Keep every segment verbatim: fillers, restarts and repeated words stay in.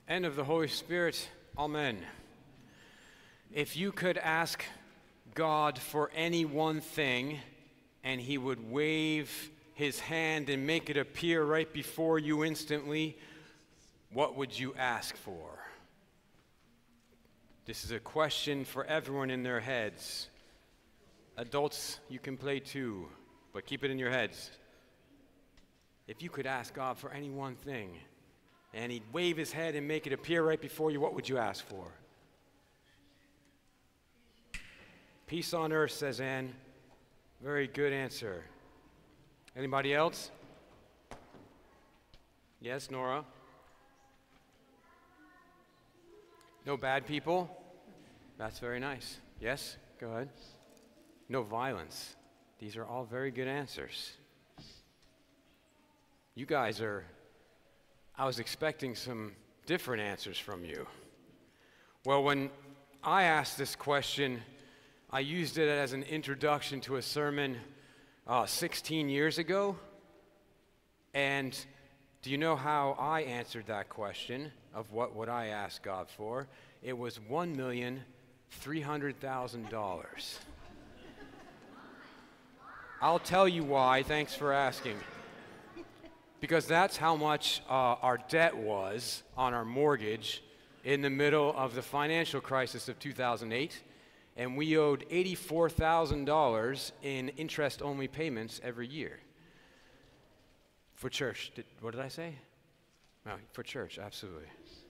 and of the Holy Spirit. Amen. If you could ask God for any one thing, and he would wave his hand and make it appear right before you instantly, what would you ask for? This is a question for everyone in their heads. Adults, you can play too, but keep it in your heads. If you could ask God for any one thing, and he'd wave his head and make it appear right before you, what would you ask for? Peace on earth, says Anne. Very good answer. Anybody else? Yes, Nora? No bad people? That's very nice. Yes, go ahead. No violence. These are all very good answers. You guys are, I was expecting some different answers from you. Well, when I asked this question, I used it as an introduction to a sermon uh, sixteen years ago. And do you know how I answered that question of what would I ask God for? It was one million three hundred thousand dollars. I'll tell you why. Thanks for asking. Because that's how much uh, our debt was on our mortgage in the middle of the financial crisis of two thousand eight, and we owed eighty-four thousand dollars in interest-only payments every year. For church. Did, what did I say? No, for church, absolutely.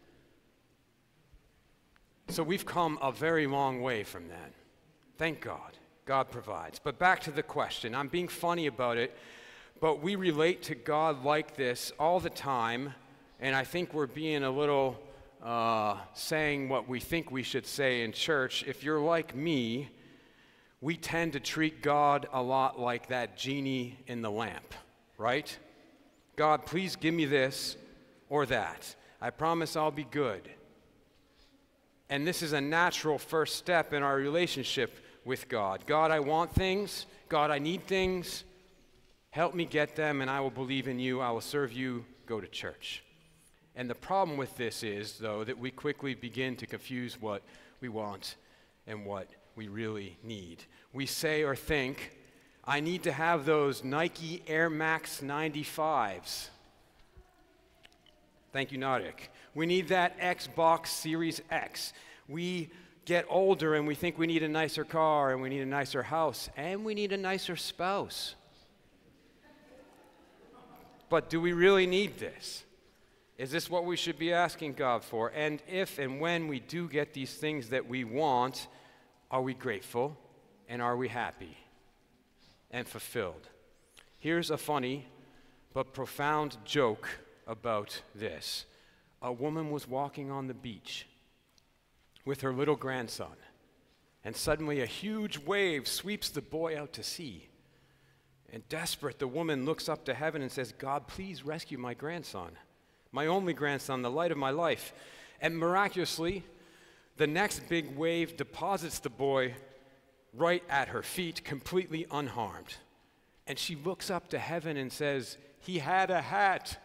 So we've come a very long way from that. Thank God. God provides. But back to the question. I'm being funny about it. But we relate to God like this all the time, and I think we're being a little uh, saying what we think we should say in church. If you're like me, we tend to treat God a lot like that genie in the lamp, right? God, please give me this or that. I promise I'll be good. And this is a natural first step in our relationship with God. God, I want things. God, I need things. Help me get them, and I will believe in you. I will serve you. Go to church. And the problem with this is, though, that we quickly begin to confuse what we want and what we really need. We say or think, I need to have those Nike Air Max ninety-fives. Thank you, Nardik. We need that Xbox Series X. We get older and we think we need a nicer car, and we need a nicer house, and we need a nicer spouse. But do we really need this? Is this what we should be asking God for? And if and when we do get these things that we want, are we grateful? And are we happy and fulfilled? Here's a funny but profound joke about this. A woman was walking on the beach with her little grandson, and suddenly a huge wave sweeps the boy out to sea. And desperate, the woman looks up to heaven and says, God, please rescue my grandson, my only grandson, the light of my life. And miraculously, the next big wave deposits the boy right at her feet, completely unharmed. And she looks up to heaven and says, he had a hat.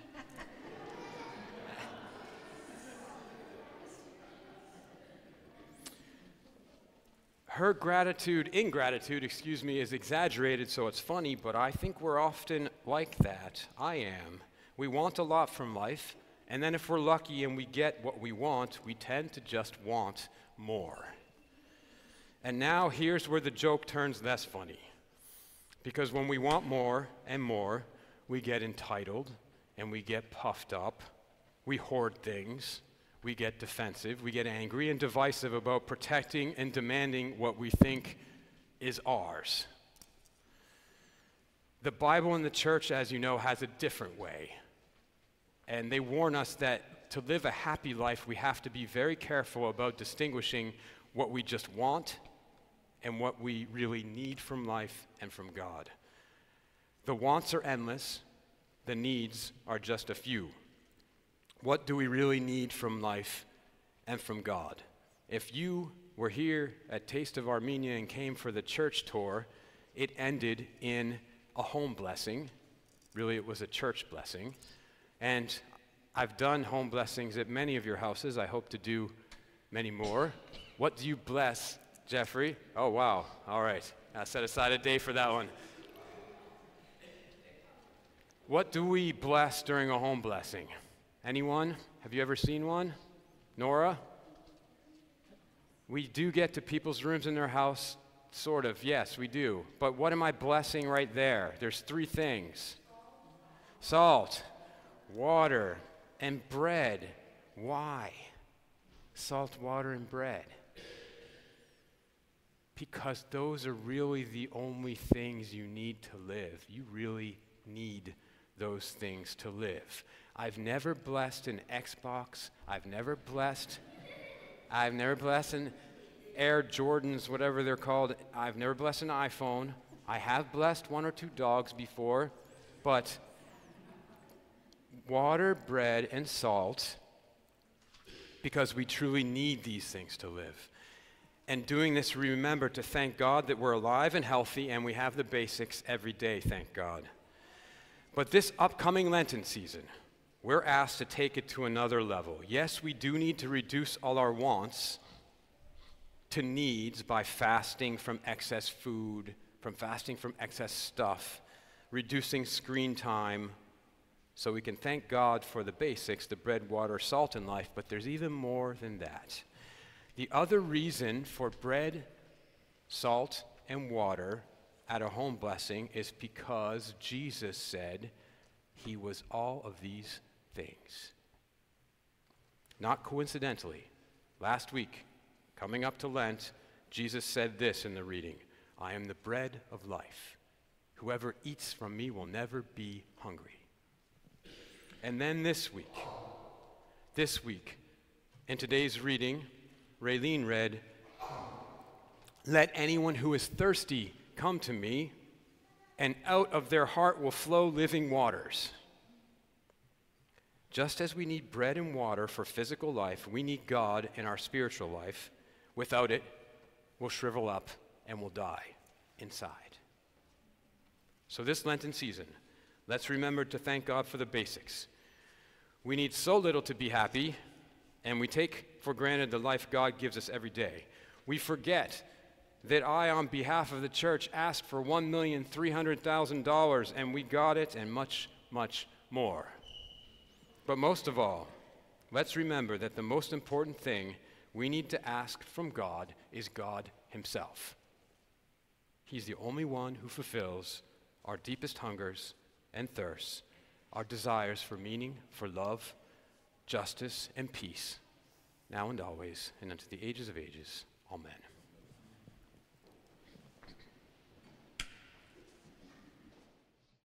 Her gratitude, ingratitude, excuse me, is exaggerated, so it's funny, but I think we're often like that. I am. We want a lot from life, and then if we're lucky and we get what we want, we tend to just want more. And now here's where the joke turns less funny. Because when we want more and more, we get entitled, and we get puffed up, we hoard things, we get defensive, we get angry and divisive about protecting and demanding what we think is ours. The Bible and the church, as you know, has a different way. And they warn us that to live a happy life, we have to be very careful about distinguishing what we just want and what we really need from life and from God. The wants are endless, the needs are just a few. What do we really need from life and from God? If you were here at Taste of Armenia and came for the church tour, it ended in a home blessing. Really, it was a church blessing. And I've done home blessings at many of your houses. I hope to do many more. What do you bless, Jeffrey? Oh, wow. All right. I set aside a day for that one. What do we bless during a home blessing? Anyone? Have you ever seen one? Nora? We do get to people's rooms in their house, sort of. Yes, we do. But what am I blessing right there? There's three things. Salt, water, and bread. Why? Salt, water, and bread. Because those are really the only things you need to live. You really need those things to live. I've never blessed an Xbox. I've never blessed, I've never blessed an Air Jordans, whatever they're called. I've never blessed an iPhone. I have blessed one or two dogs before, but water, bread, and salt, because we truly need these things to live. And doing this, we remember to thank God that we're alive and healthy and we have the basics every day, thank God. But this upcoming Lenten season, we're asked to take it to another level. Yes, we do need to reduce all our wants to needs by fasting from excess food, from fasting from excess stuff, reducing screen time, so we can thank God for the basics, the bread, water, salt in life, but there's even more than that. The other reason for bread, salt, and water at a home blessing is because Jesus said he was all of these things. Not coincidentally, last week, coming up to Lent, Jesus said this in the reading, "I am the bread of life. Whoever eats from me will never be hungry." And then this week, this week, in today's reading, Raylene read, "Let anyone who is thirsty come to me, and out of their heart will flow living waters." Just as we need bread and water for physical life, we need God in our spiritual life. Without it, we'll shrivel up and we'll die inside. So this Lenten season, let's remember to thank God for the basics. We need so little to be happy, and we take for granted the life God gives us every day. We forget that I, on behalf of the church, asked for one million three hundred thousand dollars, and we got it, and much, much more. But most of all, let's remember that the most important thing we need to ask from God is God himself. He's the only one who fulfills our deepest hungers and thirsts, our desires for meaning, for love, justice, and peace, now and always, and unto the ages of ages. Amen.